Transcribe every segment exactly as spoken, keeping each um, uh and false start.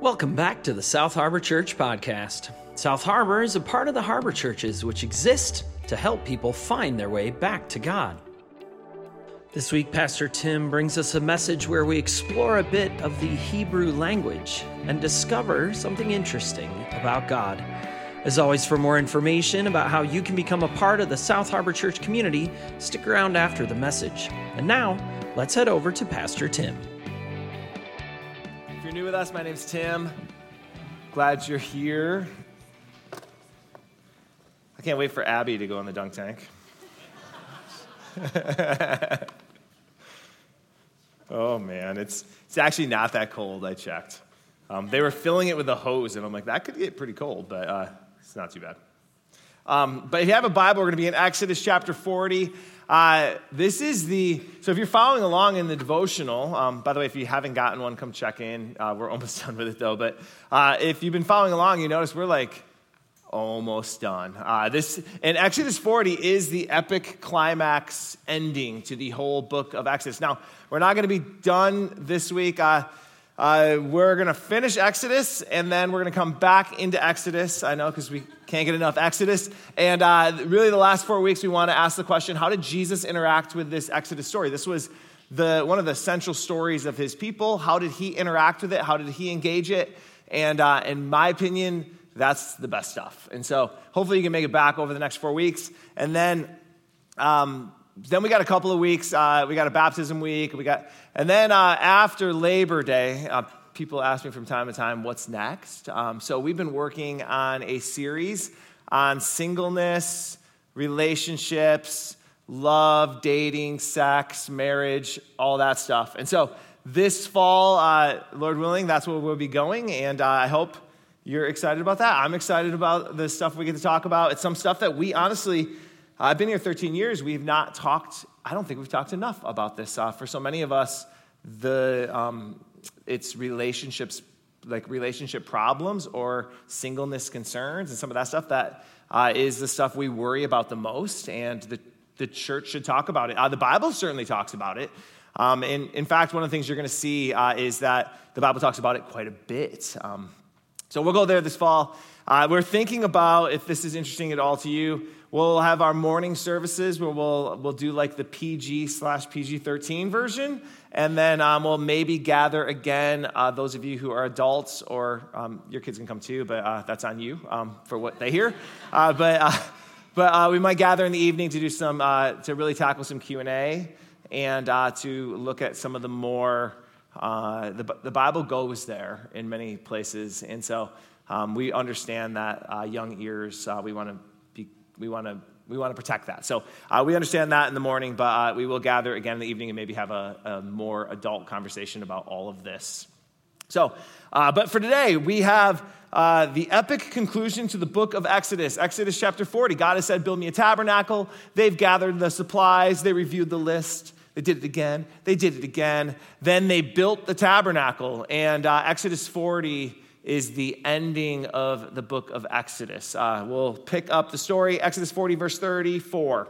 Welcome back to the South Harbor Church podcast. South Harbor is a part of the Harbor Churches, which exist to help people find their way back to God. This week, Pastor Tim brings us a message where we explore a bit of the Hebrew language and discover something interesting about God. As always, for more information about how you can become a part of the South Harbor Church community, stick around after the message. And now, let's head over to Pastor Tim. If you're new with us, my name's Tim. Glad you're here. I can't wait for Abby to go in the dunk tank. Oh man, it's it's actually not that cold. I checked. Um, they were filling it with a hose, and I'm like, that could get pretty cold, but uh, it's not too bad. Um, but if you have a Bible, we're going to be in Exodus chapter forty. Uh, this is the, so if you're following along in the devotional, um, by the way, if you haven't gotten one, come check in. Uh, we're almost done with it though, but uh, if you've been following along, you notice we're like almost done. Uh, this, and Exodus forty is the epic climax ending to the whole book of Exodus. Now, we're not going to be done this week. Uh, Uh, we're going to finish Exodus, and then we're going to come back into Exodus. I know, because we can't get enough Exodus. And uh, really, the last four weeks, we want to ask the question, how did Jesus interact with this Exodus story? This was the one of the central stories of his people. How did he interact with it? How did he engage it? And uh, in my opinion, that's the best stuff. And so hopefully you can make it back over the next four weeks. And then... Um, Then we got a couple of weeks. Uh, we got a baptism week. We got, and then uh, after Labor Day, uh, people ask me from time to time, "What's next?" Um, so we've been working on a series on singleness, relationships, love, dating, sex, marriage, all that stuff. And so this fall, uh, Lord willing, that's where we'll be going. And uh, I hope you're excited about that. I'm excited about the stuff we get to talk about. It's some stuff that we honestly. I've been here thirteen years. We've not talked, I don't think we've talked enough about this. Uh, for so many of us, the um, it's relationships, like relationship problems or singleness concerns and some of that stuff that uh, is the stuff we worry about the most, and the, the church should talk about it. Uh, the Bible certainly talks about it. Um, and in fact, one of the things you're going to see uh, is that the Bible talks about it quite a bit. Um, so we'll go there this fall. Uh, we're thinking about, if this is interesting at all to you, we'll have our morning services where we'll we'll do like the P G slash P G thirteen version, and then um, we'll maybe gather again. Uh, those of you who are adults, or um, your kids can come too, but uh, that's on you um, for what they hear. Uh, but uh, but uh, we might gather in the evening to do some uh, to really tackle some Q and A and uh, to look at some of the more uh, the the Bible goes there in many places, and so um, we understand that uh, young ears uh, we want to. We want to we want to protect that. So uh, we understand that in the morning, but uh, we will gather again in the evening and maybe have a, a more adult conversation about all of this. So, uh, but for today, we have uh, the epic conclusion to the book of Exodus. Exodus chapter forty. God has said, build me a tabernacle. They've gathered the supplies. They reviewed the list. They did it again. They did it again. Then they built the tabernacle. And uh, Exodus forty is the ending of the book of Exodus. Uh, we'll pick up the story, Exodus forty, verse thirty-four.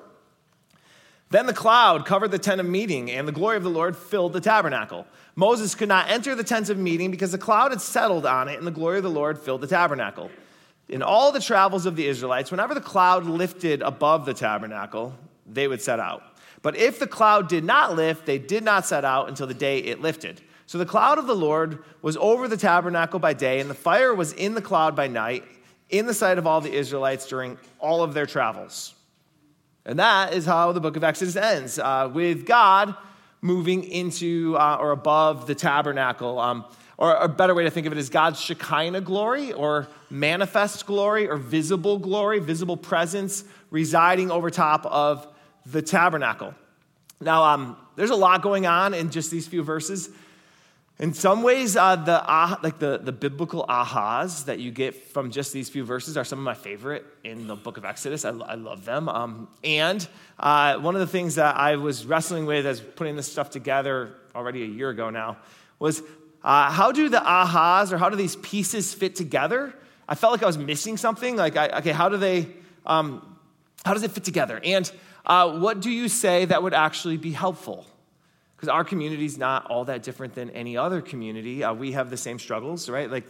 Then the cloud covered the tent of meeting, and the glory of the Lord filled the tabernacle. Moses could not enter the tent of meeting because the cloud had settled on it, and the glory of the Lord filled the tabernacle. In all the travels of the Israelites, whenever the cloud lifted above the tabernacle, they would set out. But if the cloud did not lift, they did not set out until the day it lifted. So the cloud of the Lord was over the tabernacle by day, and the fire was in the cloud by night, in the sight of all the Israelites during all of their travels. And that is how the book of Exodus ends, uh, with God moving into uh, or above the tabernacle. Um, or a better way to think of it is God's Shekinah glory, or manifest glory, or visible glory, visible presence residing over top of the tabernacle. Now, um, there's a lot going on in just these few verses. In some ways, uh, the ah, like the, the biblical ahas that you get from just these few verses are some of my favorite in the book of Exodus. I, I love them. Um, and uh, one of the things that I was wrestling with as putting this stuff together already a year ago now was uh, how do the ahas, or how do these pieces fit together? I felt like I was missing something. Like, I, okay, how do they, um, how does it fit together? And uh, what do you say that would actually be helpful? Because our community is not all that different than any other community. Uh, we have the same struggles, right? Like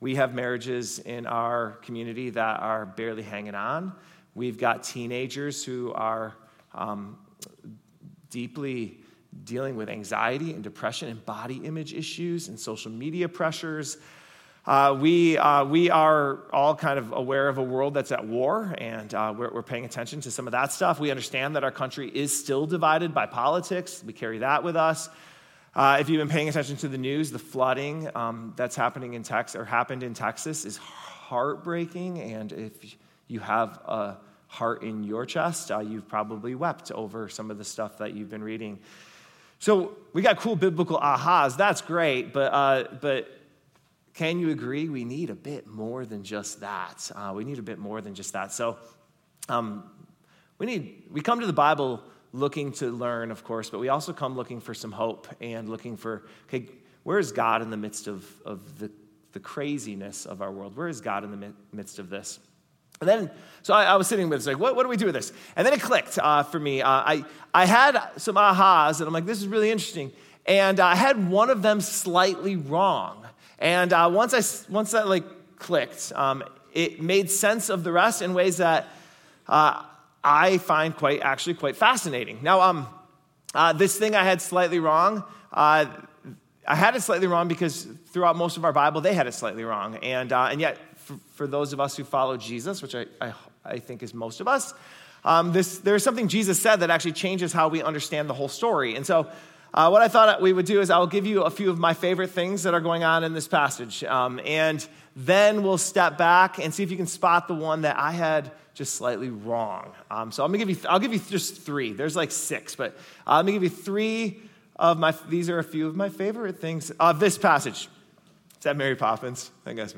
We have marriages in our community that are barely hanging on. We've got teenagers who are um, deeply dealing with anxiety and depression and body image issues and social media pressures. Uh, we uh, we are all kind of aware of a world that's at war, and uh, we're, we're paying attention to some of that stuff. We understand that our country is still divided by politics. We carry that with us. Uh, if you've been paying attention to the news, the flooding um, that's happening in Texas or happened in Texas is heartbreaking. And if you have a heart in your chest, uh, you've probably wept over some of the stuff that you've been reading. So we got cool biblical ahas. That's great, but uh, but. Can you agree we need a bit more than just that? Uh, we need a bit more than just that. So um, we need we come to the Bible looking to learn, of course, but we also come looking for some hope and looking for, okay, where is God in the midst of, of the, the craziness of our world? Where is God in the midst of this? And then, so I, I was sitting with this, like, what, what do we do with this? And then it clicked uh, for me. Uh, I, I had some ahas, and I'm like, this is really interesting. And I had one of them slightly wrong. And uh, once I once that like clicked, um, it made sense of the rest in ways that uh, I find quite actually quite fascinating. Now, um, uh, this thing I had slightly wrong. Uh, I had it slightly wrong because throughout most of our Bible, they had it slightly wrong. And uh, and yet, for, for those of us who follow Jesus, which I I, I think is most of us, um, this there's something Jesus said that actually changes how we understand the whole story. And so. Uh, what I thought we would do is I'll give you a few of my favorite things that are going on in this passage. Um, and then we'll step back and see if you can spot the one that I had just slightly wrong. Um, so I'm gonna give you, I'll give you just three. There's like six, but uh, let me give you three of my, these are a few of my favorite things of this passage. Is that Mary Poppins? I guess.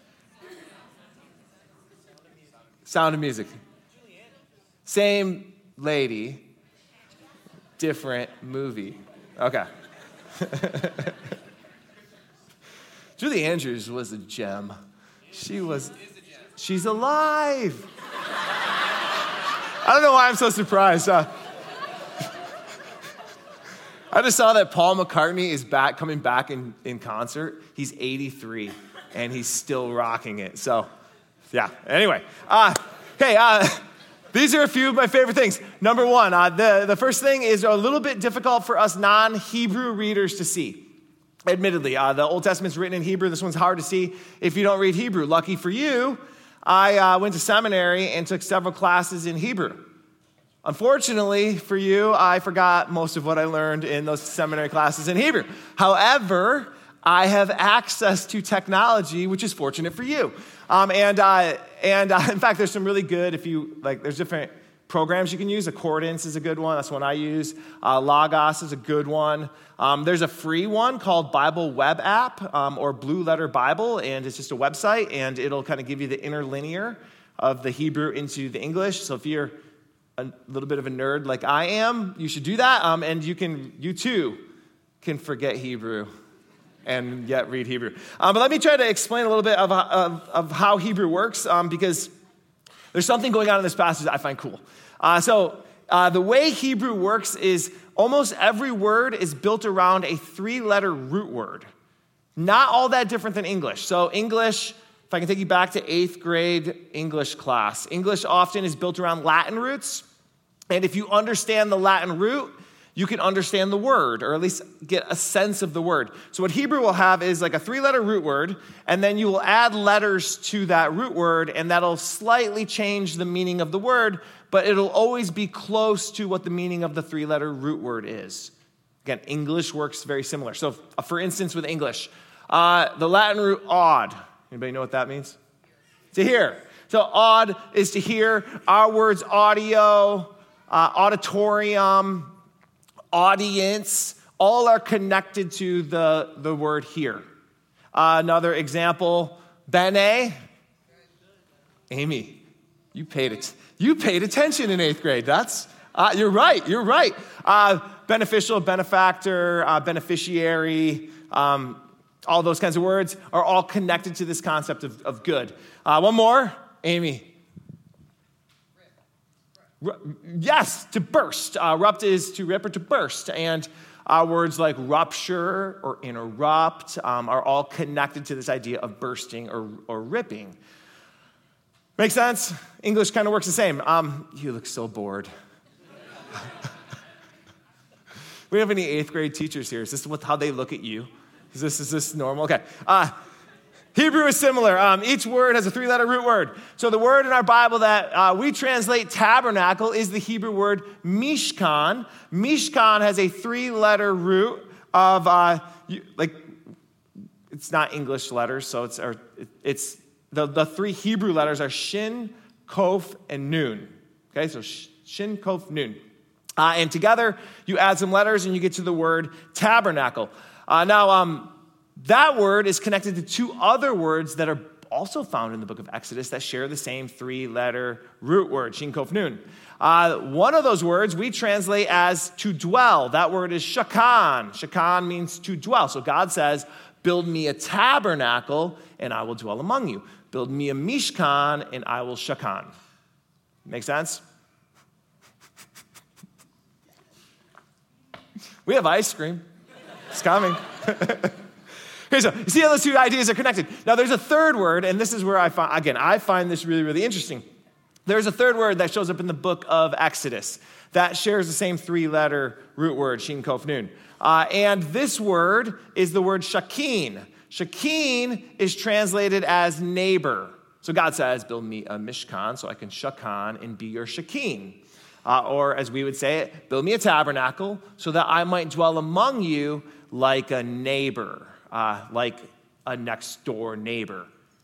Sound of Music. Same lady, different movie. Okay. Julie Andrews was a gem. She was, she's alive. I don't know why I'm so surprised. Uh, I just saw that Paul McCartney is back, coming back in, in concert. He's eighty-three, and he's still rocking it. So, yeah. Anyway, uh, okay, uh, these are a few of my favorite things. Number one, uh, the, the first thing is a little bit difficult for us non-Hebrew readers to see. Admittedly, uh, the Old Testament's written in Hebrew. This one's hard to see if you don't read Hebrew. Lucky for you, I uh, went to seminary and took several classes in Hebrew. Unfortunately for you, I forgot most of what I learned in those seminary classes in Hebrew. However, I have access to technology, which is fortunate for you. Um, and uh, and uh, in fact, there's some really good, if you, like, there's different programs you can use. Accordance is a good one. That's one I use. Uh, Logos is a good one. Um, there's a free one called Bible Web App um, or Blue Letter Bible, and it's just a website, and it'll kind of give you the interlinear of the Hebrew into the English. So if you're a little bit of a nerd like I am, you should do that, um, and you can, you too can forget Hebrew and yet read Hebrew. Um, but let me try to explain a little bit of, of, of how Hebrew works, um, because there's something going on in this passage that I find cool. Uh, so uh, the way Hebrew works is almost every word is built around a three-letter root word. Not all that different than English. So English, if I can take you back to eighth grade English class, English often is built around Latin roots. And if you understand the Latin root, you can understand the word, or at least get a sense of the word. So what Hebrew will have is like a three-letter root word, and then you will add letters to that root word, and that'll slightly change the meaning of the word, but it'll always be close to what the meaning of the three-letter root word is. Again, English works very similar. So for instance, with English, uh, the Latin root odd. Anybody know what that means? To hear. So odd is to hear. Our words audio, uh, auditorium, audience, all are connected to the, the word hear. Uh, another example, bene. Amy, you paid it. You paid attention in eighth grade. That's uh, you're right. You're right. Uh, beneficial, benefactor, uh, beneficiary, um, all those kinds of words are all connected to this concept of, of good. Uh, one more, Amy. Yes, to burst. Uh, rupt is to rip or to burst. And Uh, words like rupture or interrupt um, are all connected to this idea of bursting or, or ripping. Make sense? English kind of works the same. Um, you look so bored. We don't have any eighth grade teachers here. Is this what, how they look at you? Is this, is this normal? Okay. Uh, Hebrew is similar. Um, each word has a three-letter root word. So the word in our Bible that uh, we translate tabernacle is the Hebrew word mishkan. Mishkan has a three-letter root of, uh, you, like, it's not English letters, so it's, or, it's the, the three Hebrew letters are shin, kof, and nun. Okay, so shin, kof, nun. Uh, and together, you add some letters and you get to the word tabernacle. Uh, now, um, that word is connected to two other words that are also found in the book of Exodus that share the same three-letter root word, shin, kof, nun. Uh, one of those words we translate as to dwell. That word is shakan. Shakan means to dwell. So God says, build me a tabernacle and I will dwell among you. Build me a mishkan and I will shakan. Make sense? We have ice cream. It's coming. Okay, so you see how those two ideas are connected. Now, there's a third word, and this is where I find, again, I find this really, really interesting. There's a third word that shows up in the book of Exodus that shares the same three-letter root word, shin, kof, nun. Uh, and this word is the word shakin. Shakin is translated as neighbor. So God says, build me a mishkan so I can shakan and be your shakin. Uh, or as we would say it, build me a tabernacle so that I might dwell among you like a neighbor. Uh, like a next door neighbor.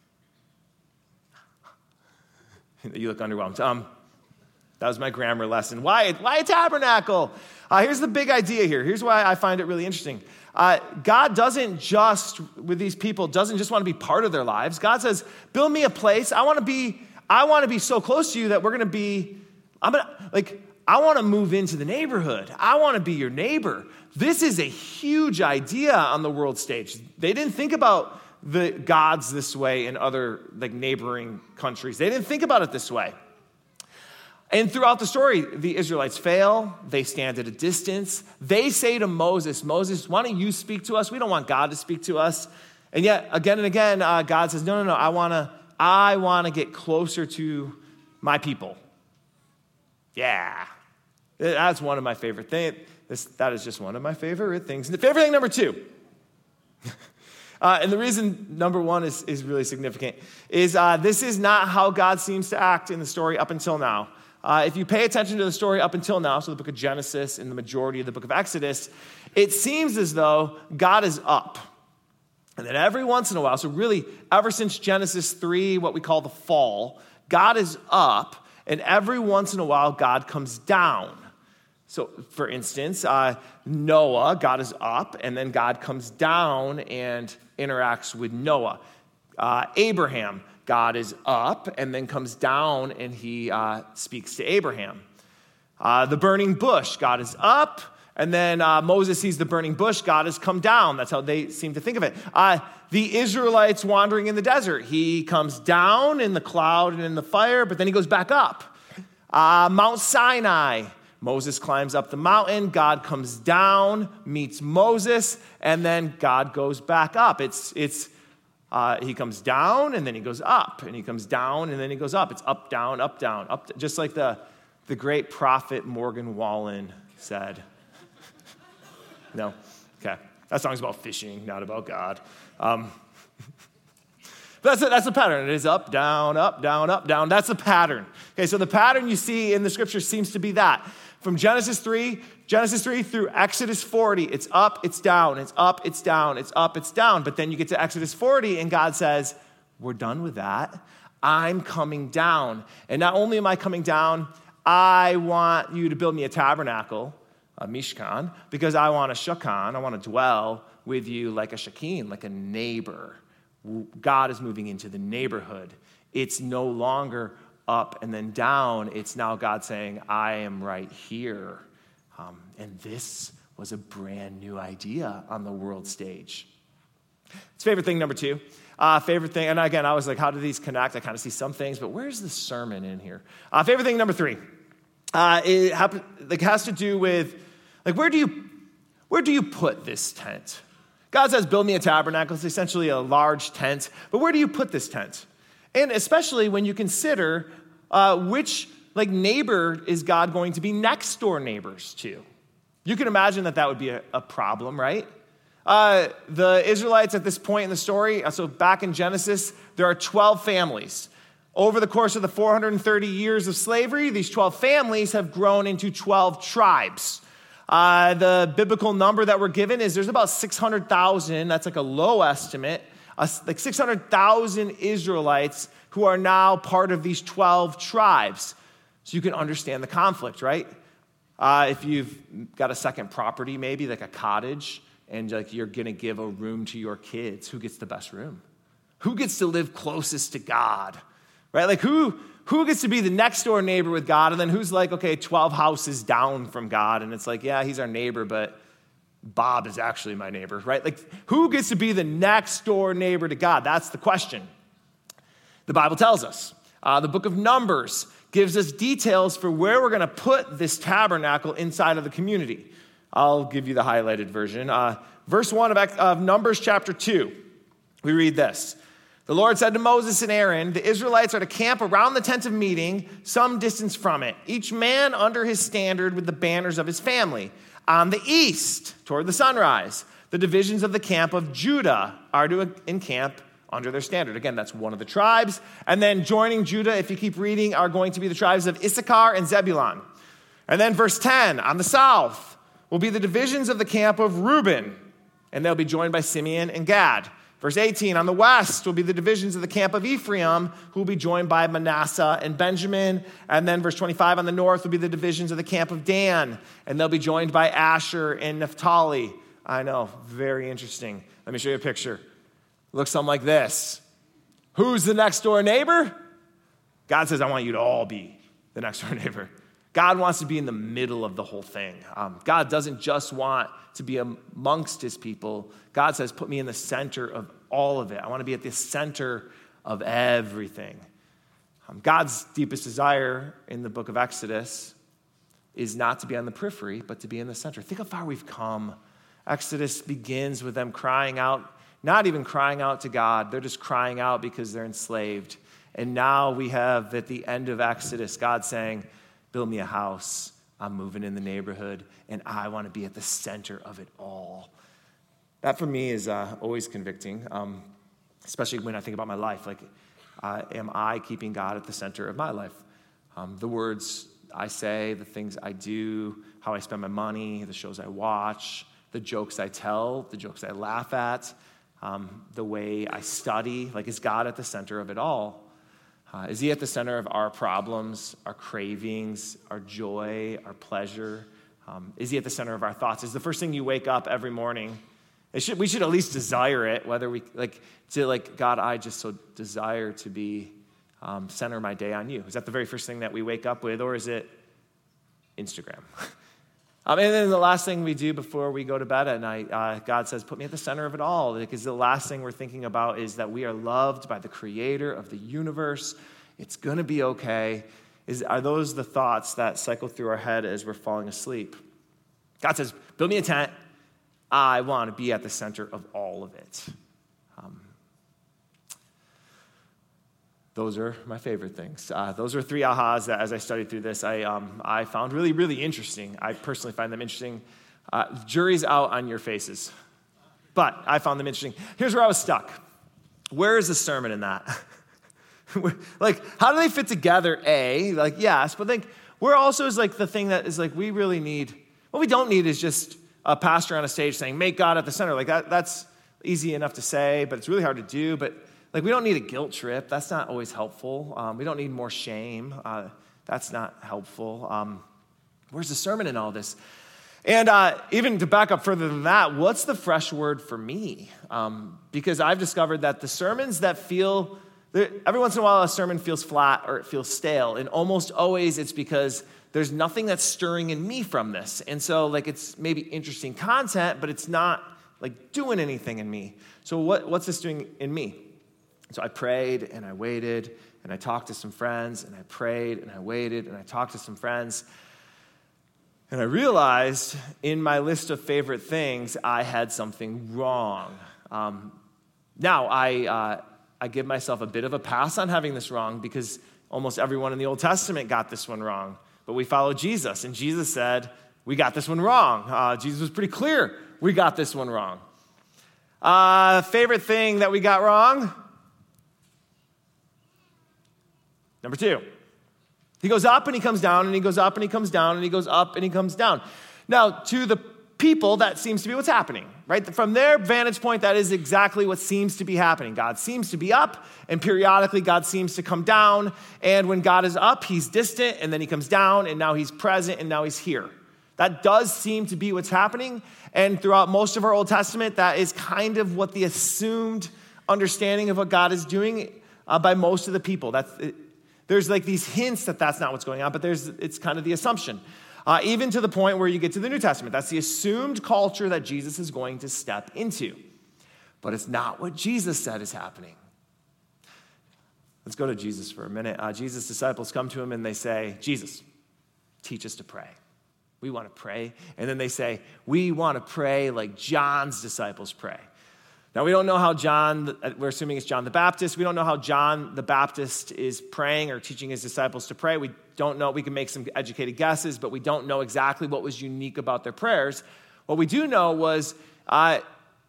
You look underwhelmed. Um, that was my grammar lesson. Why, why a tabernacle? Uh, here's the big idea here. Here's why I find it really interesting. Uh, God doesn't just, with these people, doesn't just want to be part of their lives. God says, build me a place. I want to be, I want to be so close to you that we're going to be, I'm going to, like, I want to move into the neighborhood. I want to be your neighbor. This is a huge idea on the world stage. They didn't think about the gods this way in other like neighboring countries. They didn't think about it this way. And throughout the story, the Israelites fail. They stand at a distance. They say to Moses, Moses, why don't you speak to us? We don't want God to speak to us. And yet, again and again, uh, God says, no, no, no, I want to I want to get closer to my people. Yeah. That's one of my favorite things. This, that is just one of my favorite things. And favorite thing number two, uh, and the reason number one is, is really significant, is uh, this is not how God seems to act in the story up until now. Uh, if you pay attention to the story up until now, so the book of Genesis and the majority of the book of Exodus, it seems as though God is up. And then every once in a while, so really ever since Genesis three, what we call the fall, God is up, and every once in a while, God comes down. So, for instance, uh, Noah, God is up, and then God comes down and interacts with Noah. Uh, Abraham, God is up, and then comes down, and he uh, speaks to Abraham. Uh, the burning bush, God is up, and then uh, Moses sees the burning bush, God has come down. That's how they seem to think of it. Uh, the Israelites wandering in the desert, he comes down in the cloud and in the fire, but then he goes back up. Uh, Mount Sinai, Moses climbs up the mountain, God comes down, meets Moses, and then God goes back up. It's, it's, uh, he comes down, and then he goes up, and he comes down, and then he goes up. It's up, down, up, down, up, just like the, the great prophet Morgan Wallen said. No? Okay. That song's about fishing, not about God. Um, That's a, that's a pattern. It is up, down, up, down, up, down. That's the pattern. Okay, so the pattern you see in the scripture seems to be that. From Genesis three, Genesis three through Exodus forty, it's up, it's down, it's up, it's down, it's up, it's down. But then you get to Exodus forty, and God says, we're done with that. I'm coming down. And not only am I coming down, I want you to build me a tabernacle, a mishkan, because I want a shakan, I want to dwell with you like a shakin, like a neighbor. God is moving into the neighborhood. It's no longer up and then down. It's now God saying, I am right here. Um, and this was a brand new idea on the world stage. It's favorite thing number two. Uh, favorite thing, and again, I was like, how do these connect? I kind of see some things, but where's the sermon in here? Uh, favorite thing number three. Uh, it, happen, like, has to do with, like, where do you, where do you put this tent? God says, build me a tabernacle. It's essentially a large tent. But where do you put this tent? And especially when you consider uh, which like neighbor is God going to be next door neighbors to? You can imagine that that would be a, a problem, right? Uh, the Israelites at this point in the story, so back in Genesis, there are twelve families. Over the course of the four hundred thirty years of slavery, these twelve families have grown into twelve tribes. Uh, the biblical number that we're given is there's about six hundred thousand, that's like a low estimate, uh, like six hundred thousand Israelites who are now part of these twelve tribes. So you can understand the conflict, right? Uh, if you've got a second property, maybe like a cottage, and like you're going to give a room to your kids, who gets the best room? Who gets to live closest to God? Right? Like who who gets to be the next door neighbor with God? And then who's like, okay, twelve houses down from God. And it's like, yeah, he's our neighbor, but Bob is actually my neighbor, right? Like who gets to be the next door neighbor to God? That's the question. The Bible tells us. Uh, the book of Numbers gives us details for where we're going to put this tabernacle inside of the community. I'll give you the highlighted version. Uh, verse one of, of Numbers chapter two, we read this. The Lord said to Moses and Aaron, the Israelites are to camp around the tent of meeting, some distance from it, each man under his standard with the banners of his family. On the east, toward the sunrise, the divisions of the camp of Judah are to encamp under their standard. Again, that's one of the tribes. And then joining Judah, if you keep reading, are going to be the tribes of Issachar and Zebulun. And then verse ten, on the south will be the divisions of the camp of Reuben, and they'll be joined by Simeon and Gad. Verse eighteen, on the west will be the divisions of the camp of Ephraim, who will be joined by Manasseh and Benjamin. And then verse twenty-five, on the north will be the divisions of the camp of Dan, and they'll be joined by Asher and Naphtali. I know, very interesting. Let me show you a picture. Looks something like this. Who's the next door neighbor? God says, I want you to all be the next door neighbor. God wants to be in the middle of the whole thing. Um, God doesn't just want to be amongst his people. God says, put me in the center of all of it. I want to be at the center of everything. Um, God's deepest desire in the book of Exodus is not to be on the periphery, but to be in the center. Think how far we've come. Exodus begins with them crying out, not even crying out to God. They're just crying out because they're enslaved. And now we have at the end of Exodus, God saying, build me a house. I'm moving in the neighborhood, and I want to be at the center of it all. That for me is uh, always convicting, um, especially when I think about my life. Like, uh, am I keeping God at the center of my life? Um, the words I say, the things I do, how I spend my money, the shows I watch, the jokes I tell, the jokes I laugh at, um, the way I study. Like, is God at the center of it all? Uh, is he at the center of our problems, our cravings, our joy, our pleasure? Um, is he at the center of our thoughts? Is the first thing you wake up every morning? It should, we should at least desire it, whether we, like, to like, God, I just so desire to be, um, center my day on you. Is that the very first thing that we wake up with, or is it Instagram? um, and then the last thing we do before we go to bed at night, uh, God says, put me at the center of it all, because the last thing we're thinking about is that we are loved by the creator of the universe. It's going to be okay. Is, are those the thoughts that cycle through our head as we're falling asleep? God says, build me a tent. I want to be at the center of all of it. Um, those are my favorite things. Uh, those are three ahas that as I studied through this, I um, I found really, really interesting. I personally find them interesting. Uh, jury's out on your faces. But I found them interesting. Here's where I was stuck. Where is the sermon in that? Like, how do they fit together, A? Like, yes, but like, where also is like the thing that is like, we really need, what we don't need is just a pastor on a stage saying, make God at the center. Like, that, that's easy enough to say, but it's really hard to do. But like, we don't need a guilt trip. That's not always helpful. Um, we don't need more shame. Uh, that's not helpful. Um, where's the sermon in all this? And uh, even to back up further than that, what's the fresh word for me? Um, because I've discovered that the sermons that feel, every once in a while a sermon feels flat or it feels stale. And almost always it's because there's nothing that's stirring in me from this. And so like it's maybe interesting content, but it's not like doing anything in me. So what, what's this doing in me? So I prayed and I waited and I talked to some friends and I prayed and I waited and I talked to some friends. And I realized in my list of favorite things, I had something wrong. Um, now, I, uh, I give myself a bit of a pass on having this wrong because almost everyone in the Old Testament got this one wrong. But we follow Jesus, and Jesus said, we got this one wrong. Uh, Jesus was pretty clear, we got this one wrong. Uh, favorite thing that we got wrong? Number two. He goes up and he comes down, and he goes up and he comes down, and he goes up and he comes down. Now, to the people, that seems to be what's happening, right? From their vantage point, that is exactly what seems to be happening. God seems to be up, and periodically God seems to come down. And when God is up, he's distant, and then he comes down, and now he's present, and now he's here. That does seem to be what's happening. And throughout most of our Old Testament, that is kind of what the assumed understanding of what God is doing uh, by most of the people. That's it. There's like these hints that that's not what's going on, but there's it's kind of the assumption. Uh, even to the point where you get to the New Testament. That's the assumed culture that Jesus is going to step into. But it's not what Jesus said is happening. Let's go to Jesus for a minute. Uh, Jesus' disciples come to him and they say, Jesus, teach us to pray. We want to pray. And then they say, we want to pray like John's disciples pray. Now, we don't know how John, we're assuming it's John the Baptist. We don't know how John the Baptist is praying or teaching his disciples to pray. We don't know. We can make some educated guesses, but we don't know exactly what was unique about their prayers. What we do know was uh,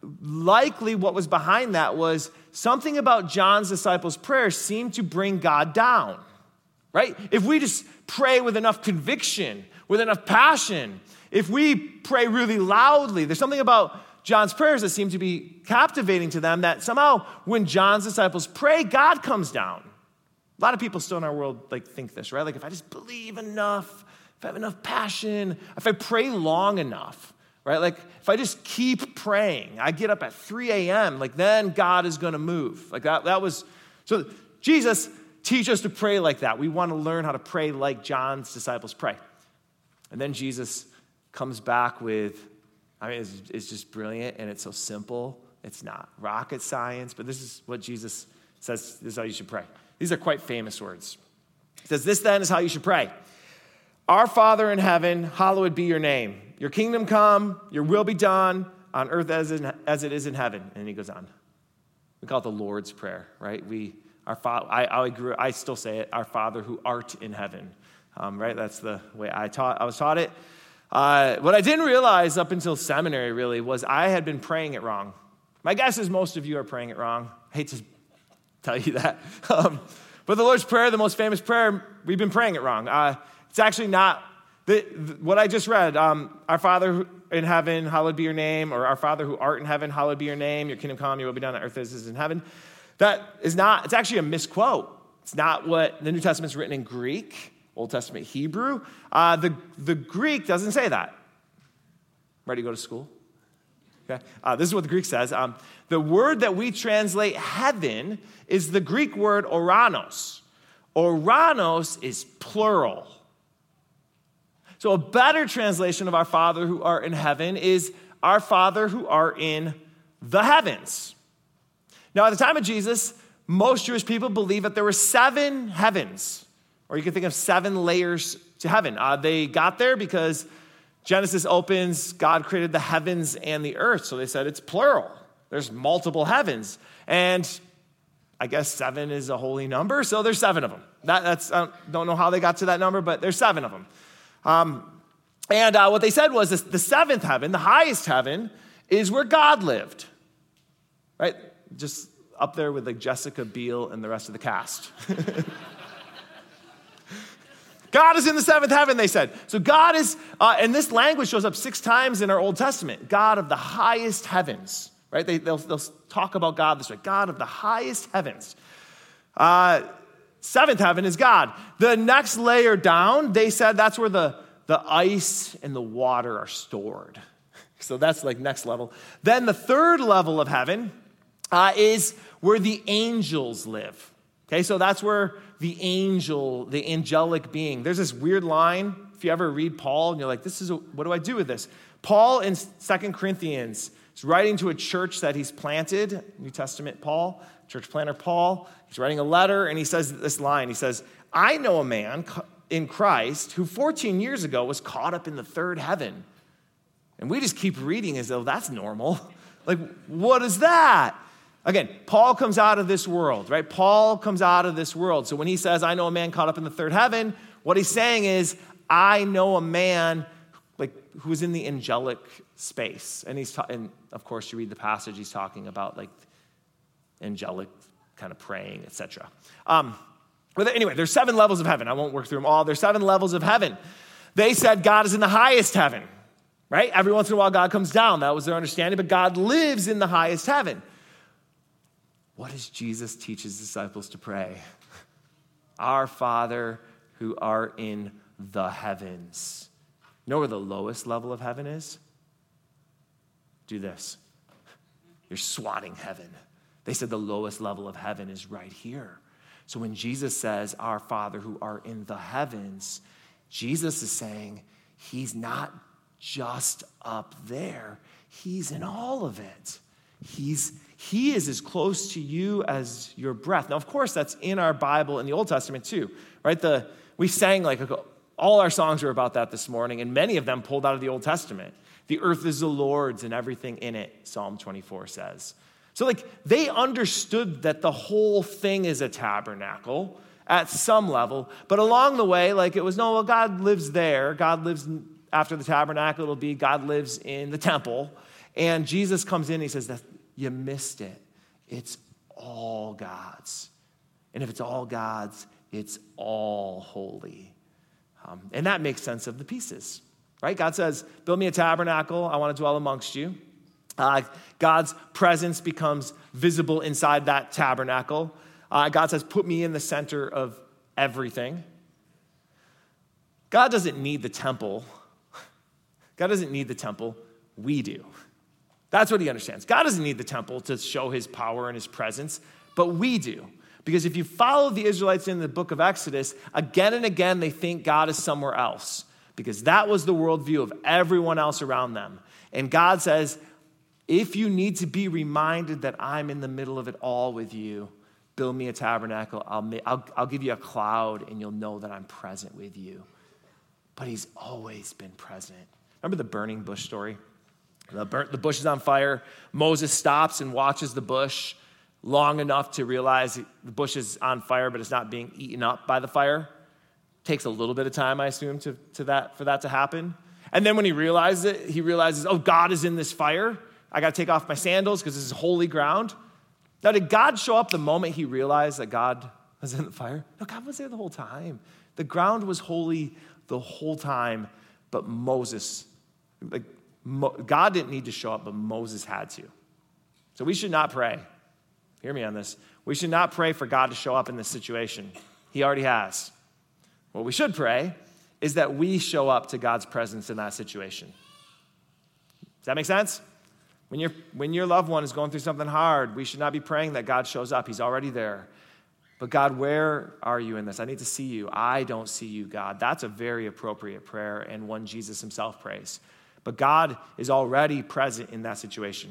likely what was behind that was something about John's disciples' prayers seemed to bring God down, right? If we just pray with enough conviction, with enough passion, if we pray really loudly, there's something about John's prayers that seem to be captivating to them, that somehow when John's disciples pray, God comes down. A lot of people still in our world like think this, right? Like if I just believe enough, if I have enough passion, if I pray long enough, right? Like if I just keep praying, I get up at three a.m., like then God is going to move. Like that, that was, so Jesus, teach us to pray like that. We want to learn how to pray like John's disciples pray. And then Jesus comes back with, I mean, it's, it's just brilliant, and it's so simple. It's not rocket science, but this is what Jesus says. This is how you should pray. These are quite famous words. He says, this then is how you should pray. Our Father in heaven, hallowed be your name. Your kingdom come, your will be done on earth as, in, as it is in heaven. And he goes on. We call it the Lord's Prayer, right? We, our Father, I, I, grew, I still say it, our Father who art in heaven, um, right? That's the way I taught. I was taught it. Uh, what I didn't realize up until seminary, really, was I had been praying it wrong. My guess is most of you are praying it wrong. I hate to tell you that. Um, but the Lord's Prayer, the most famous prayer, we've been praying it wrong. Uh, it's actually not the, the, what I just read. Um, our Father in heaven, hallowed be your name, or our Father who art in heaven, hallowed be your name. Your kingdom come, your will be done on earth as it is in heaven. That is not, it's actually a misquote. It's not what the New Testament's written in Greek. Old Testament Hebrew. Uh, the, the Greek doesn't say that. Ready to go to school? Okay. Uh, this is what the Greek says. Um, the word that we translate heaven is the Greek word oranos. Oranos is plural. So a better translation of our Father who art in heaven is our Father who art in the heavens. Now, at the time of Jesus, most Jewish people believed that there were seven heavens. Or you can think of seven layers to heaven. Uh, they got there because Genesis opens, God created the heavens and the earth. So they said it's plural. There's multiple heavens. And I guess seven is a holy number, so there's seven of them. That, that's I don't know how they got to that number, but there's seven of them. Um, and uh, what they said was this, the seventh heaven, the highest heaven, is where God lived. Right? Just up there with like Jessica Biel and the rest of the cast. God is in the seventh heaven, they said. So God is, uh, and this language shows up six times in our Old Testament. God of the highest heavens, right? They, they'll, they'll talk about God this way. God of the highest heavens. Uh, seventh heaven is God. The next layer down, they said that's where the, the ice and the water are stored. So that's like next level. Then the third level of heaven uh, is where the angels live. Okay, so that's where the angel, the angelic being. There's this weird line, if you ever read Paul, and you're like, this is, a, what do I do with this? Paul in Second Corinthians is writing to a church that he's planted, New Testament Paul, church planter Paul. He's writing a letter, and he says this line. He says, I know a man in Christ who fourteen years ago was caught up in the third heaven. And we just keep reading as though that's normal. Like, what is that? Again, Paul comes out of this world, right? Paul comes out of this world. So when he says, I know a man caught up in the third heaven, what he's saying is, I know a man like who's in the angelic space. And he's ta- and of course, you read the passage, he's talking about like angelic kind of praying, et cetera. Um, but anyway, there's seven levels of heaven. I won't work through them all. There's seven levels of heaven. They said God is in the highest heaven, right? Every once in a while, God comes down. That was their understanding. But God lives in the highest heaven. What does Jesus teach his disciples to pray? Our Father who art in the heavens. You know where the lowest level of heaven is? Do this. You're swatting heaven. They said the lowest level of heaven is right here. So when Jesus says, our Father who art in the heavens, Jesus is saying he's not just up there. He's in all of it. He's, he is as close to you as your breath. Now, of course, that's in our Bible in the Old Testament too, right? The, we sang like, all our songs were about that this morning, and many of them pulled out of the Old Testament. The earth is the Lord's and everything in it, Psalm twenty-four says. So like they understood that the whole thing is a tabernacle at some level, but along the way, like it was, no, well, God lives there. God lives after the tabernacle, it'll be God lives in the temple. And Jesus comes in and he says that you missed it. It's all God's. And if it's all God's, it's all holy. Um, and that makes sense of the pieces, right? God says, build me a tabernacle. I want to dwell amongst you. Uh, God's presence becomes visible inside that tabernacle. Uh, God says, put me in the center of everything. God doesn't need the temple. God doesn't need the temple. We do. That's what he understands. God doesn't need the temple to show his power and his presence, but we do. Because if you follow the Israelites in the book of Exodus, again and again they think God is somewhere else, because that was the worldview of everyone else around them. And God says, if you need to be reminded that I'm in the middle of it all with you, build me a tabernacle. I'll, ma- I'll, I'll give you a cloud and you'll know that I'm present with you. But he's always been present. Remember the burning bush story? The, burnt, the bush is on fire. Moses stops and watches the bush long enough to realize the bush is on fire, but it's not being eaten up by the fire. Takes a little bit of time, I assume, to, to that for that to happen. And then when he realizes it, he realizes, oh, God is in this fire. I got to take off my sandals because this is holy ground. Now, did God show up the moment he realized that God was in the fire? No, God was there the whole time. The ground was holy the whole time, but Moses, like Mo, God didn't need to show up, but Moses had to. So we should not pray. Hear me on this. We should not pray for God to show up in this situation. He already has. What we should pray is that we show up to God's presence in that situation. Does that make sense? When, you when your loved one is going through something hard, we should not be praying that God shows up. He's already there. But God, where are you in this? I need to see you. I don't see you, God. That's a very appropriate prayer and one Jesus himself prays. But God is already present in that situation.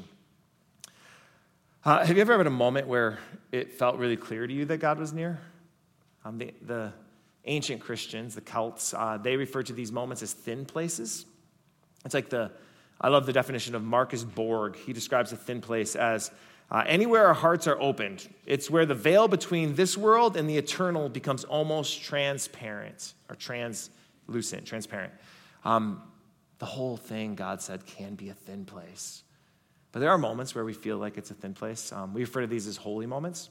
Uh, have you ever had a moment where it felt really clear to you that God was near? Um, the, the ancient Christians, the Celts, uh, they refer to these moments as thin places. It's like the, I love the definition of Marcus Borg. He describes a thin place as uh, anywhere our hearts are opened. It's where the veil between this world and the eternal becomes almost transparent, or translucent, transparent. Um, the whole thing, God said, can be a thin place. But there are moments where we feel like it's a thin place. Um, we refer to these as holy moments.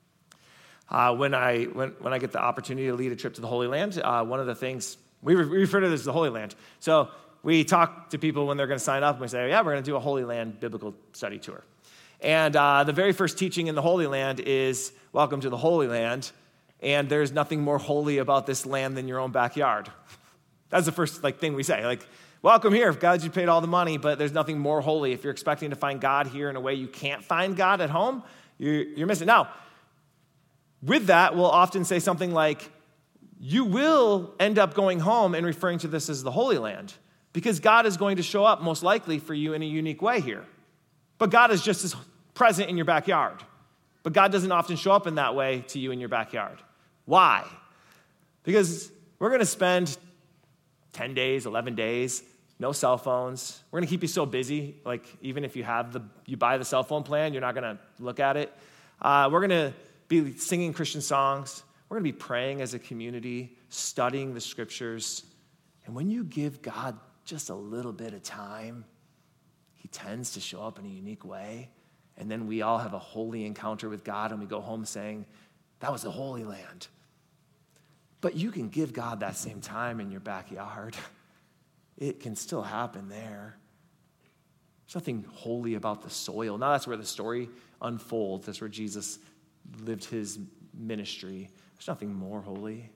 Uh, when I when, when I get the opportunity to lead a trip to the Holy Land, uh, one of the things, we, re- we refer to this as the Holy Land. So we talk to people when they're going to sign up, and we say, yeah, we're going to do a Holy Land biblical study tour. And uh, the very first teaching in the Holy Land is, welcome to the Holy Land, and there's nothing more holy about this land than your own backyard. That's the first like thing we say, like, welcome here. God, you paid all the money, but there's nothing more holy. If you're expecting to find God here in a way you can't find God at home, you're, you're missing. Now, with that, we'll often say something like, you will end up going home and referring to this as the Holy Land, because God is going to show up most likely for you in a unique way here. But God is just as present in your backyard. But God doesn't often show up in that way to you in your backyard. Why? Because we're going to spend ten days, eleven days, no cell phones. We're going to keep you so busy, like even if you have the, you buy the cell phone plan, you're not going to look at it. Uh, we're going to be singing Christian songs. We're going to be praying as a community, studying the scriptures. And when you give God just a little bit of time, he tends to show up in a unique way. And then we all have a holy encounter with God, and we go home saying, that was the Holy Land. But you can give God that same time in your backyard. It can still happen there. There's nothing holy about the soil. Now that's where the story unfolds. That's where Jesus lived his ministry. There's nothing more holy.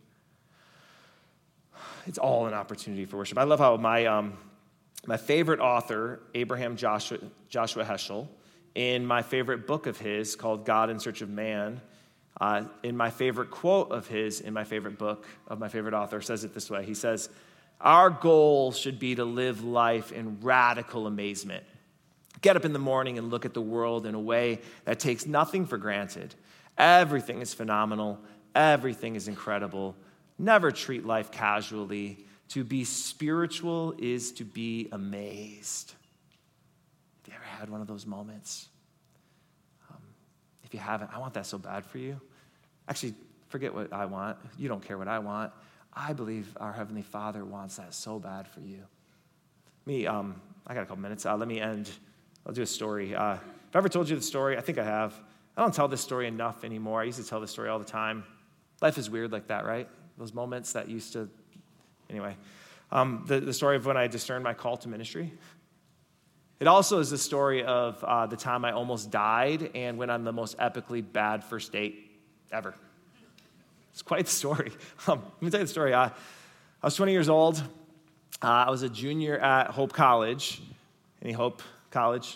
It's all an opportunity for worship. I love how my um, my favorite author, Abraham Joshua, Joshua Heschel, in my favorite book of his called God in Search of Man, uh, in my favorite quote of his, in my favorite book of my favorite author, says it this way. He says, our goal should be to live life in radical amazement. Get up in the morning and look at the world in a way that takes nothing for granted. Everything is phenomenal. Everything is incredible. Never treat life casually. To be spiritual is to be amazed. Have you ever had one of those moments? Um, if you haven't, I want that so bad for you. Actually, forget what I want. You don't care what I want. I believe our Heavenly Father wants that so bad for you. Me, um, I got a couple minutes. Uh, let me end. I'll do a story. Uh, if I ever told you the story, I think I have. I don't tell this story enough anymore. I used to tell this story all the time. Life is weird like that, right? Those moments that used to, anyway. Um, the, the story of when I discerned my call to ministry. It also is the story of uh, the time I almost died and went on the most epically bad first date ever. It's quite the story. Um, let me tell you the story. Uh, I was twenty years old. Uh, I was a junior at Hope College. Any Hope College?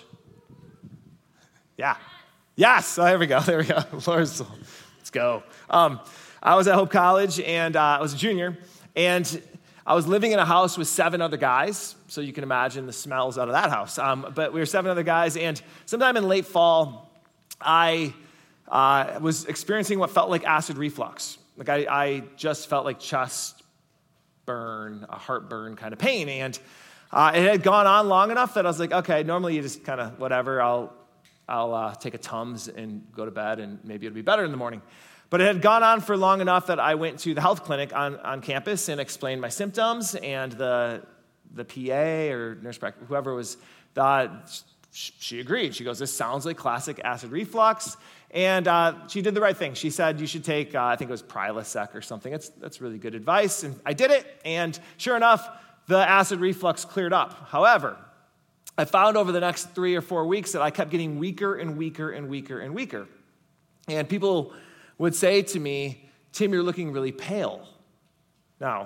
Yeah. Yes. Oh, there we go. There we go. Laura's, let's go. Um, I was at Hope College, and uh, I was a junior, and I was living in a house with seven other guys, so you can imagine the smells out of that house. Um, but we were seven other guys, and sometime in late fall, I uh, was experiencing what felt like acid reflux. Like I, I just felt like chest burn, a heartburn kind of pain, and uh, it had gone on long enough that I was like, okay, normally you just kind of whatever, I'll I'll uh, take a Tums and go to bed, and maybe it'll be better in the morning. But it had gone on for long enough that I went to the health clinic on, on campus and explained my symptoms, and the the P A or nurse practitioner, whoever was, uh, she agreed. She goes, this sounds like classic acid reflux, and uh, she did the right thing. She said you should take, uh, I think it was Prilosec or something. It's, that's really good advice, and I did it, and sure enough, the acid reflux cleared up. However, I found over the next three or four weeks that I kept getting weaker and weaker and weaker and weaker, and people would say to me, Tim, you're looking really pale. Now,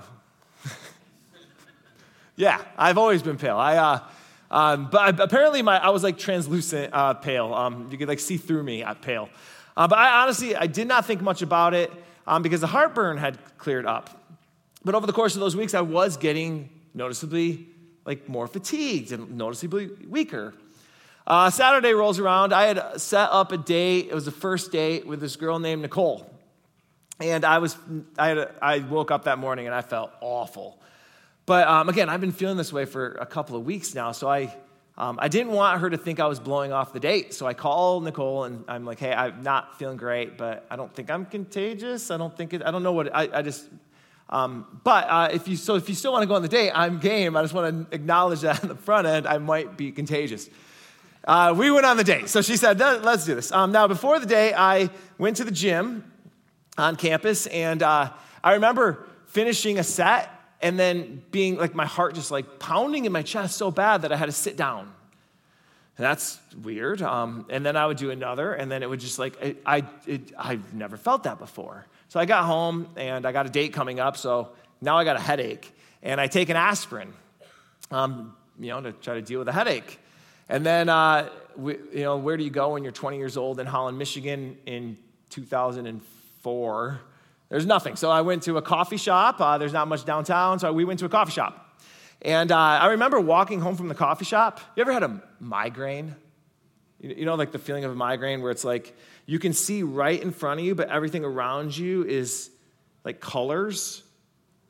yeah, I've always been pale. I, uh, um, but apparently my I was like translucent uh, pale. Um, you could like see through me at pale. Uh, but I honestly, I did not think much about it um, because the heartburn had cleared up. But over the course of those weeks, I was getting noticeably like more fatigued and noticeably weaker. Uh, Saturday rolls around. I had set up a date. It was the first date with this girl named Nicole. And I was, I, had a, I woke up that morning and I felt awful. But um, again, I've been feeling this way for a couple of weeks now. So I, um, I didn't want her to think I was blowing off the date. So I called Nicole and I'm like, hey, I'm not feeling great, but I don't think I'm contagious. I don't think it, I don't know what, I, I just, um, but uh, if you, so if you still want to go on the date, I'm game. I just want to acknowledge that on the front end, I might be contagious. Uh, we went on the date. So she said, let's do this. Um, now, before the day, I went to the gym on campus, and uh, I remember finishing a set and then being like my heart just like pounding in my chest so bad that I had to sit down. And that's weird. Um, and then I would do another, and then it would just like, it, I, it, I've never felt that before. So I got home, and I got a date coming up, so now I got a headache. And I take an aspirin, um, you know, to try to deal with a headache. And then, uh, we, you know, where do you go when you're twenty years old in Holland, Michigan in two thousand four? There's nothing. So I went to a coffee shop. Uh, there's not much downtown, so we went to a coffee shop. And uh, I remember walking home from the coffee shop. You ever had a migraine? You, you know, like the feeling of a migraine where it's like you can see right in front of you, but everything around you is like colors.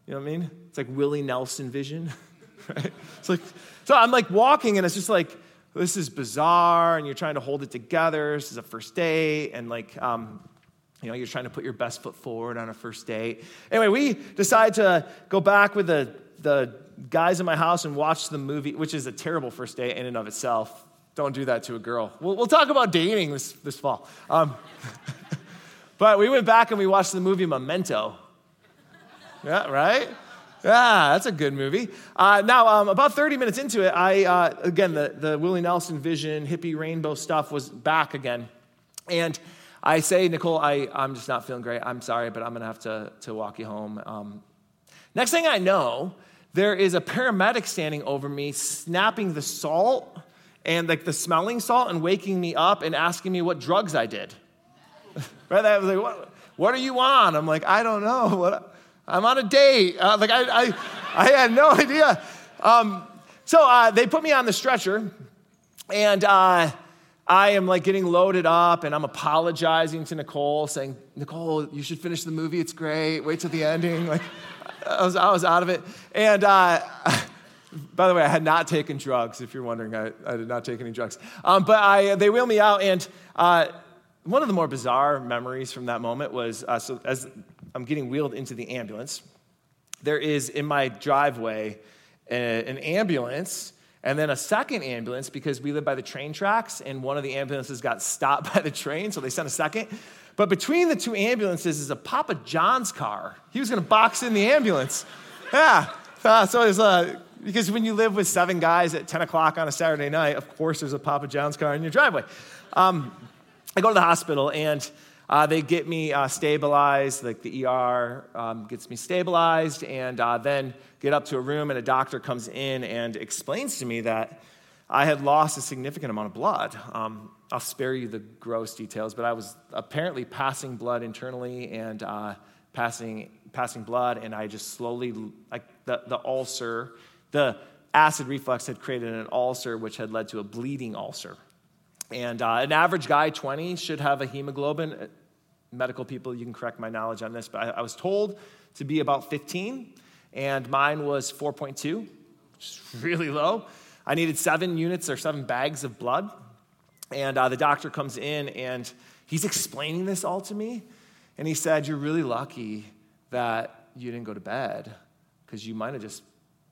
You know what I mean? It's like Willie Nelson vision, right? It's like, so I'm like walking and it's just like, this is bizarre and you're trying to hold it together. This is a first date and like, um, you know, you're trying to put your best foot forward on a first date. Anyway, we decide to go back with the, the guys in my house and watch the movie, which is a terrible first date in and of itself. Don't do that to a girl. We'll, we'll talk about dating this, this fall. Um, but we went back and we watched the movie Memento. Yeah, right? Yeah, that's a good movie. Uh, now, um, about thirty minutes into it, I, uh, again, the, the Willie Nelson vision, hippie rainbow stuff was back again. And I say, Nicole, I, I'm just not feeling great. I'm sorry, but I'm going to have to to walk you home. Um, next thing I know, there is a paramedic standing over me, snapping the salt and like the smelling salt and waking me up and asking me what drugs I did. Right? I was like, what, what are you on? I'm like, I don't know. What? I'm on a date. Uh, like I, I, I had no idea. Um, so uh, they put me on the stretcher, and uh, I am like getting loaded up, and I'm apologizing to Nicole, saying, "Nicole, you should finish the movie. It's great. Wait till the ending." Like I was, I was out of it. And uh, by the way, I had not taken drugs. If you're wondering, I, I did not take any drugs. Um, but I, they wheel me out, and uh, one of the more bizarre memories from that moment was uh, so as I'm getting wheeled into the ambulance, there is in my driveway a, an ambulance and then a second ambulance because we live by the train tracks and one of the ambulances got stopped by the train, so they sent a second. But between the two ambulances is a Papa John's car. He was going to box in the ambulance. Yeah. Uh, so it's uh, because when you live with seven guys at ten o'clock on a Saturday night, of course there's a Papa John's car in your driveway. Um, I go to the hospital and Uh, they get me uh, stabilized, like the E R um, gets me stabilized, and uh, then get up to a room, and a doctor comes in and explains to me that I had lost a significant amount of blood. Um, I'll spare you the gross details, but I was apparently passing blood internally and uh, passing passing blood, and I just slowly, like the, the ulcer, the acid reflux had created an ulcer, which had led to a bleeding ulcer. And uh, an average guy, twenty, should have a hemoglobin. Medical people, you can correct my knowledge on this, but I, I was told to be about fifteen, and mine was four point two, which is really low. I needed seven units or seven bags of blood. And uh, the doctor comes in, and he's explaining this all to me. And he said, "You're really lucky that you didn't go to bed, because you might have just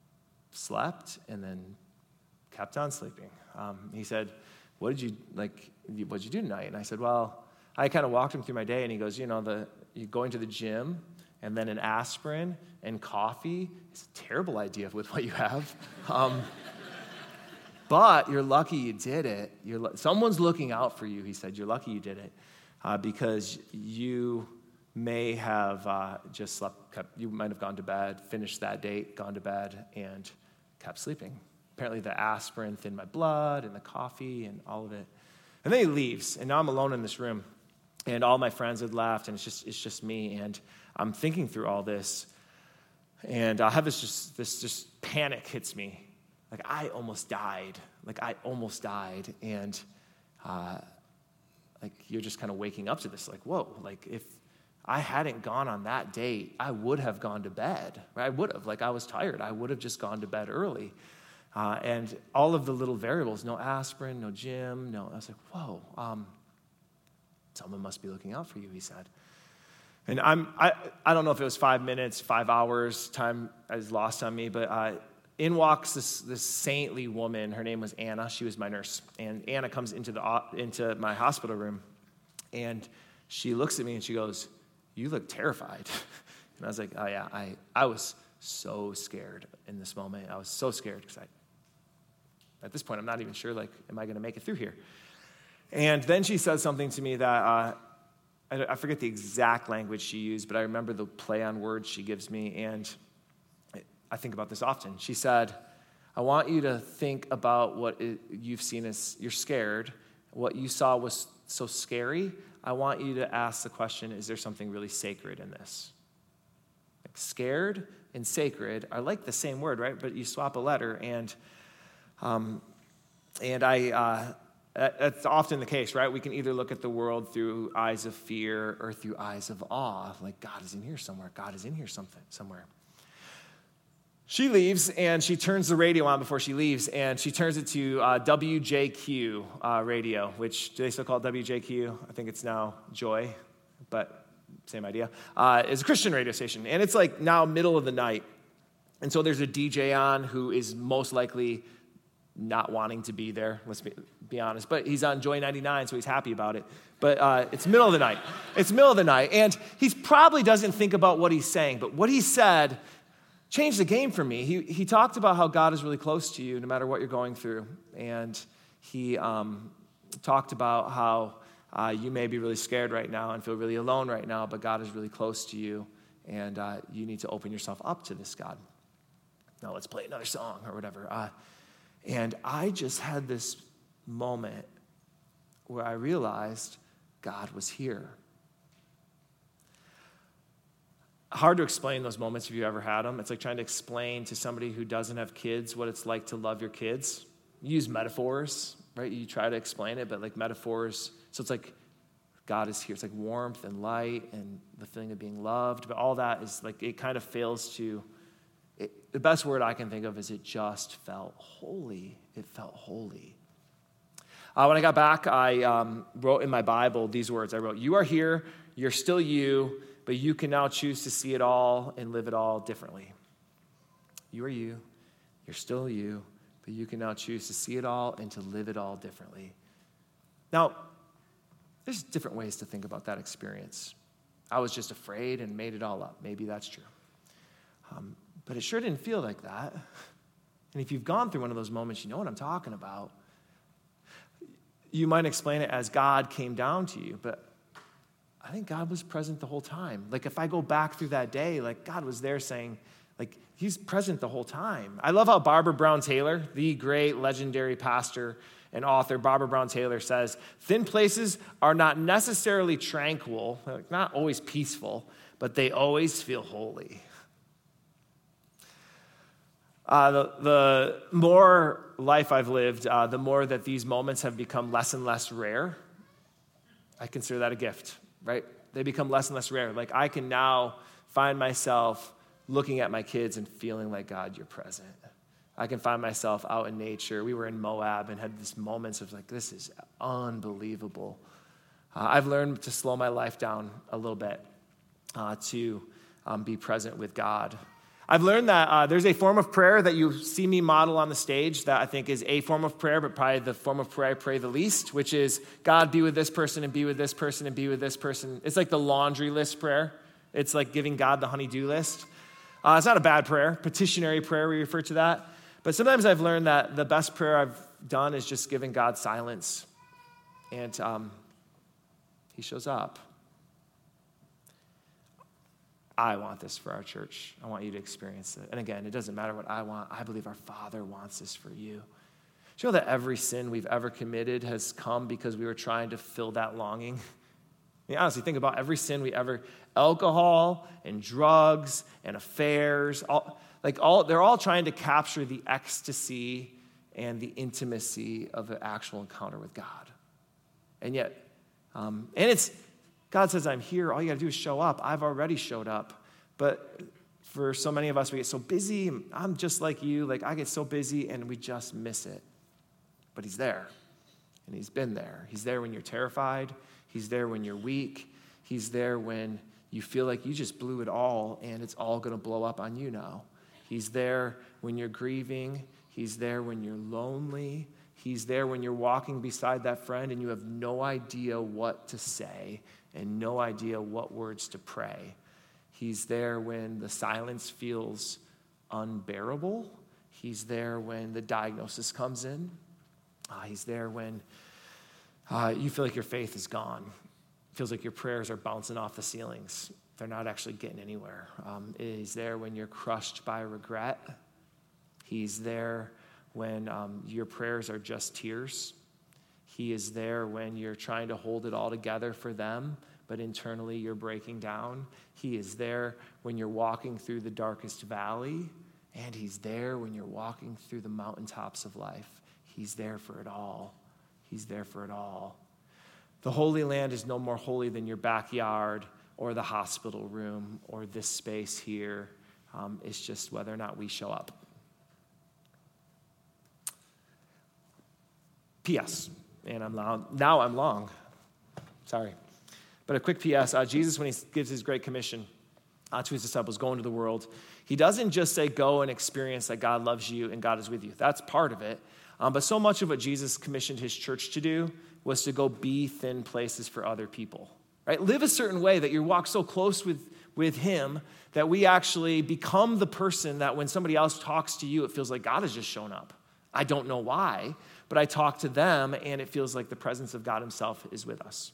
slept and then kept on sleeping." Um, he said, what did you, like, what did you do tonight? And I said, well, I kind of walked him through my day, and he goes, you know, the you going to the gym and then an aspirin and coffee is a terrible idea with what you have. Um, but you're lucky you did it. You're, someone's looking out for you, he said. You're lucky you did it uh, because you may have uh, just slept, kept, you might have gone to bed, finished that date, gone to bed, and kept sleeping. Apparently the aspirin thinned my blood and the coffee and all of it. And then he leaves, and now I'm alone in this room. And all my friends had left, and it's just it's just me. And I'm thinking through all this, and I have this just this just panic hits me. Like I almost died. Like I almost died. And uh, like you're just kind of waking up to this. Like, whoa, like if I hadn't gone on that date, I would have gone to bed. Right? I would have. Like I was tired. I would have just gone to bed early. Uh, and all of the little variables, no aspirin, no gym, no. I was like, whoa, um, someone must be looking out for you, he said. And I'm, I, I don't know if it was five minutes, five hours, time is lost on me, but uh, in walks this, this saintly woman. Her name was Anna. She was my nurse. And Anna comes into, the, into my hospital room, and she looks at me and she goes, you look terrified. And I was like, oh yeah, I, I was so scared in this moment. I was so scared because I, at this point, I'm not even sure, like, am I going to make it through here? And then she said something to me that, uh, I, I forget the exact language she used, but I remember the play on words she gives me, and I think about this often. She said, I want you to think about what it, you've seen as, you're scared, what you saw was so scary. I want you to ask the question, is there something really sacred in this? Like scared and sacred are like the same word, right? But you swap a letter, and um, and I, uh, that's often the case, right? We can either look at the world through eyes of fear or through eyes of awe, like God is in here somewhere. God is in here something somewhere. She leaves, and she turns the radio on before she leaves, and she turns it to uh, W J Q uh, radio, which, do they still call it W J Q? I think it's now Joy, but same idea. Uh, it's a Christian radio station, and it's like now middle of the night. And so there's a D J on who is most likely not wanting to be there, let's be, be honest. But he's on Joy ninety-nine, so he's happy about it. But uh, it's middle of the night. It's middle of the night, and he probably doesn't think about what he's saying, but what he said changed the game for me. He he talked about how God is really close to you no matter what you're going through. And he um, talked about how uh, you may be really scared right now and feel really alone right now, but God is really close to you, and uh, you need to open yourself up to this God. Now let's play another song or whatever. Uh, and I just had this moment where I realized God was here. Hard to explain those moments if you ever had them. It's like trying to explain to somebody who doesn't have kids what it's like to love your kids. You use metaphors, right? You try to explain it, but like metaphors. So it's like God is here. It's like warmth and light and the feeling of being loved. But all that is like, it kind of fails to, it, the best word I can think of is it just felt holy. It felt holy. Uh, when I got back, I um, wrote in my Bible these words. I wrote, "You are here, you're still you, but you can now choose to see it all and live it all differently." You are you, you're still you, but you can now choose to see it all and to live it all differently. Now, there's different ways to think about that experience. I was just afraid and made it all up. Maybe that's true. Um, but it sure didn't feel like that. And if you've gone through one of those moments, you know what I'm talking about. You might explain it as God came down to you, but I think God was present the whole time. Like if I go back through that day, like God was there saying, like he's present the whole time. I love how Barbara Brown Taylor, the great legendary pastor and author, Barbara Brown Taylor says, "Thin places are not necessarily tranquil, like not always peaceful, but they always feel holy." Uh, the, the more life I've lived, uh, the more that these moments have become less and less rare. I consider that a gift, right? They become less and less rare. Like I can now find myself looking at my kids and feeling like, God, you're present. I can find myself out in nature. We were in Moab and had these moments of like, this is unbelievable. Uh, I've learned to slow my life down a little bit uh, to um, be present with God. I've learned that uh, there's a form of prayer that you see me model on the stage that I think is a form of prayer, but probably the form of prayer I pray the least, which is, God, be with this person and be with this person and be with this person. It's like the laundry list prayer. It's like giving God the honey-do list. Uh, it's not a bad prayer. Petitionary prayer, we refer to that. But sometimes I've learned that the best prayer I've done is just giving God silence. And um, he shows up. I want this for our church. I want you to experience it. And again, it doesn't matter what I want. I believe our Father wants this for you. Do you know that every sin we've ever committed has come because we were trying to fill that longing? I mean, honestly, think about every sin we ever, alcohol and drugs and affairs, all, like all, they're all trying to capture the ecstasy and the intimacy of an actual encounter with God. And yet, um, and it's, God says, I'm here. All you got to do is show up. I've already showed up. But for so many of us, we get so busy. I'm just like you. Like I get so busy and we just miss it. But he's there. And he's been there. He's there when you're terrified. He's there when you're weak. He's there when you feel like you just blew it all and it's all going to blow up on you now. He's there when you're grieving. He's there when you're lonely. He's there when you're walking beside that friend and you have no idea what to say and no idea what words to pray. He's there when the silence feels unbearable. He's there when the diagnosis comes in. Uh, he's there when uh, you feel like your faith is gone. It feels like your prayers are bouncing off the ceilings. They're not actually getting anywhere. Um, he's there when you're crushed by regret. He's there when um, your prayers are just tears. He is there when you're trying to hold it all together for them, but internally you're breaking down. He is there when you're walking through the darkest valley, and he's there when you're walking through the mountaintops of life. He's there for it all. He's there for it all. The Holy Land is no more holy than your backyard or the hospital room or this space here. Um, it's just whether or not we show up. P S And I'm long. Now I'm long. Sorry. But a quick P S Uh, Jesus, when he gives his great commission uh, to his disciples, go into the world, he doesn't just say, go and experience that God loves you and God is with you. That's part of it. Um, but so much of what Jesus commissioned his church to do was to go be thin places for other people. Right? Live a certain way that you walk so close with, with him that we actually become the person that when somebody else talks to you, it feels like God has just shown up. I don't know why, but I talk to them and it feels like the presence of God himself is with us.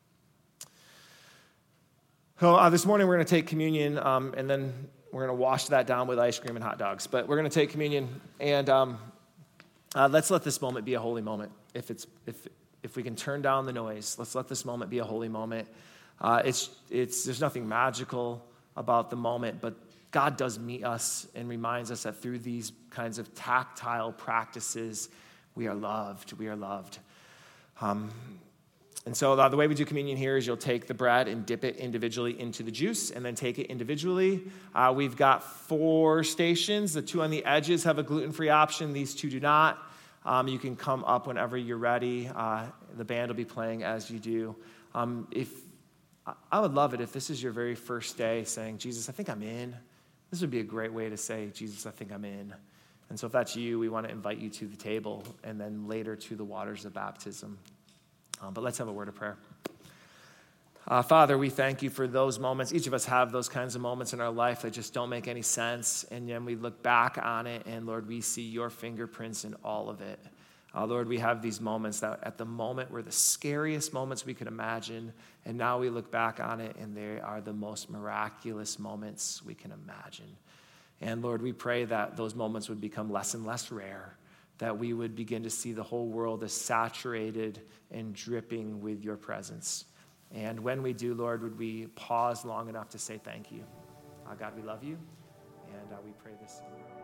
So uh, this morning we're going to take communion um, and then we're going to wash that down with ice cream and hot dogs. But we're going to take communion and um, uh, let's let this moment be a holy moment. If it's if if we can turn down the noise, let's let this moment be a holy moment. Uh, it's it's there's nothing magical about the moment, but God does meet us and reminds us that through these kinds of tactile practices, we are loved. We are loved. Um, and so uh, the way we do communion here is you'll take the bread and dip it individually into the juice and then take it individually. Uh, we've got four stations. The two on the edges have a gluten-free option. These two do not. Um, you can come up whenever you're ready. Uh, the band will be playing as you do. Um, if I would love it if this is your very first day saying, Jesus, I think I'm in. This would be a great way to say, Jesus, I think I'm in. And so if that's you, we want to invite you to the table and then later to the waters of baptism. Um, but let's have a word of prayer. Uh, Father, we thank you for those moments. Each of us have those kinds of moments in our life that just don't make any sense. And then we look back on it, and Lord, we see your fingerprints in all of it. Uh, Lord, we have these moments that at the moment were the scariest moments we could imagine. And now we look back on it, and they are the most miraculous moments we can imagine. And Lord, we pray that those moments would become less and less rare, that we would begin to see the whole world as saturated and dripping with your presence. And when we do, Lord, would we pause long enough to say thank you. Uh, God, we love you, and uh, we pray this.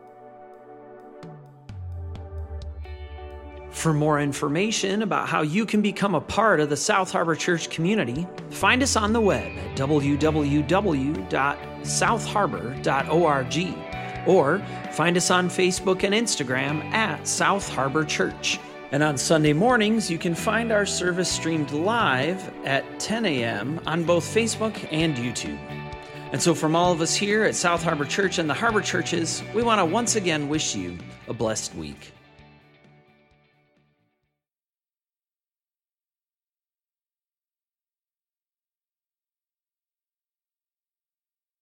For more information about how you can become a part of the South Harbor Church community, find us on the web at w w w dot south harbor dot org or find us on Facebook and Instagram at South Harbor Church. And on Sunday mornings, you can find our service streamed live at ten a.m. on both Facebook and YouTube. And so from all of us here at South Harbor Church and the Harbor Churches, we want to once again wish you a blessed week.